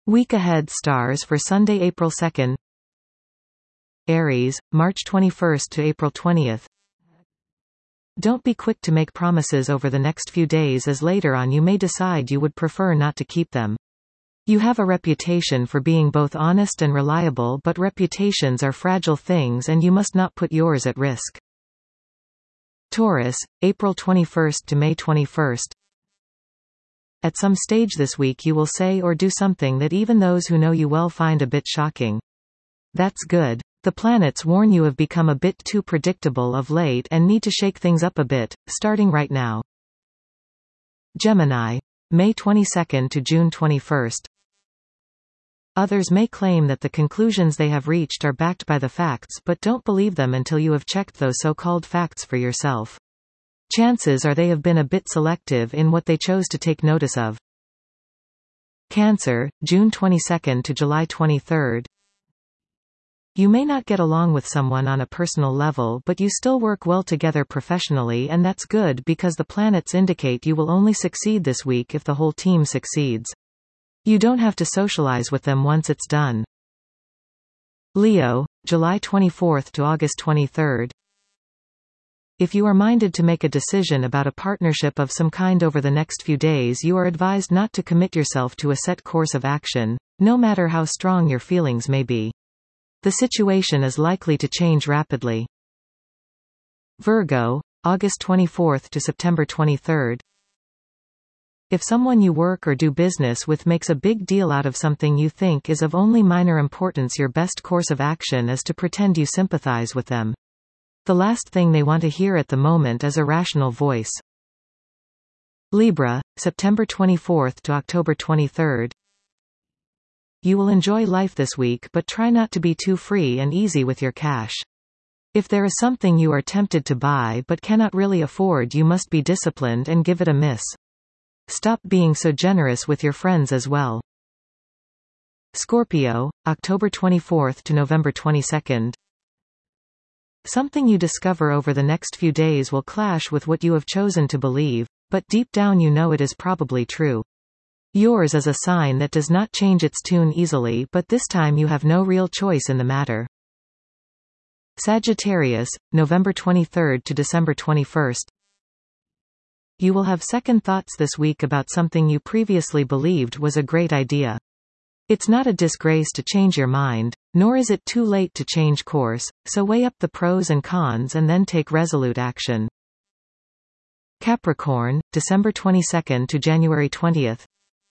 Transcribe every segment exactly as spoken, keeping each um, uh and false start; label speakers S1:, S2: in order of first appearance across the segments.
S1: Week ahead stars for Sunday, April second. Aries, March twenty-first to April twentieth. Don't be quick to make promises over the next few days, as later on you may decide you would prefer not to keep them. You have a reputation for being both honest and reliable, but reputations are fragile things and you must not put yours at risk. Taurus, April twenty-first to May twenty-first. At some stage this week you will say or do something that even those who know you well find a bit shocking. That's good. The planets warn you have become a bit too predictable of late and need to shake things up a bit, starting right now. Gemini, May twenty-second to June twenty-first. Others may claim that the conclusions they have reached are backed by the facts, but don't believe them until you have checked those so-called facts for yourself. Chances are they have been a bit selective in what they chose to take notice of. Cancer, June twenty-second to July twenty-third. You may not get along with someone on a personal level, but you still work well together professionally, and that's good because the planets indicate you will only succeed this week if the whole team succeeds. You don't have to socialize with them once it's done. Leo, July twenty-fourth to August twenty-third. If you are minded to make a decision about a partnership of some kind over the next few days, you are advised not to commit yourself to a set course of action, no matter how strong your feelings may be. The situation is likely to change rapidly. Virgo, August twenty-fourth to September twenty-third. If someone you work or do business with makes a big deal out of something you think is of only minor importance, your best course of action is to pretend you sympathize with them. The last thing they want to hear at the moment is a rational voice. Libra, September twenty-fourth to October twenty-third. You will enjoy life this week, but try not to be too free and easy with your cash. If there is something you are tempted to buy but cannot really afford, you must be disciplined and give it a miss. Stop being so generous with your friends as well. Scorpio, October twenty-fourth to November twenty-second. Something you discover over the next few days will clash with what you have chosen to believe, but deep down you know it is probably true. Yours is a sign that does not change its tune easily, but this time you have no real choice in the matter. Sagittarius, November twenty-third to December twenty-first. You will have second thoughts this week about something you previously believed was a great idea. It's not a disgrace to change your mind, nor is it too late to change course, so weigh up the pros and cons and then take resolute action. Capricorn, December twenty-second to January twentieth.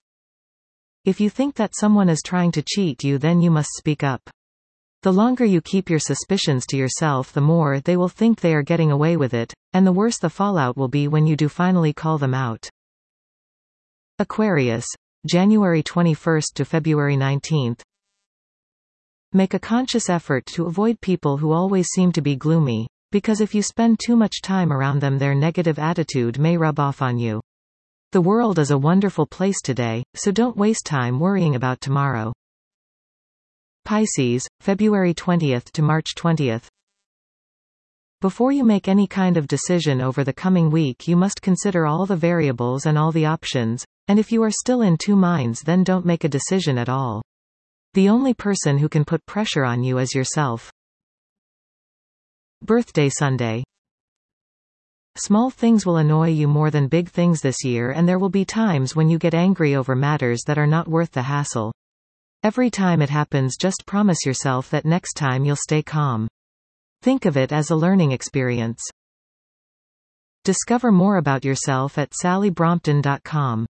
S1: If you think that someone is trying to cheat you, then you must speak up. The longer you keep your suspicions to yourself, the more they will think they are getting away with it, and the worse the fallout will be when you do finally call them out. Aquarius, January twenty-first to February nineteenth. Make a conscious effort to avoid people who always seem to be gloomy, because if you spend too much time around them, their negative attitude may rub off on you. The world is a wonderful place today, so don't waste time worrying about tomorrow. Pisces, February twentieth to March twentieth. Before you make any kind of decision over the coming week, you must consider all the variables and all the options, and if you are still in two minds, then don't make a decision at all. The only person who can put pressure on you is yourself. Birthday Sunday. Small things will annoy you more than big things this year, and there will be times when you get angry over matters that are not worth the hassle. Every time it happens, just promise yourself that next time you'll stay calm. Think of it as a learning experience. Discover more about yourself at sally brompton dot com.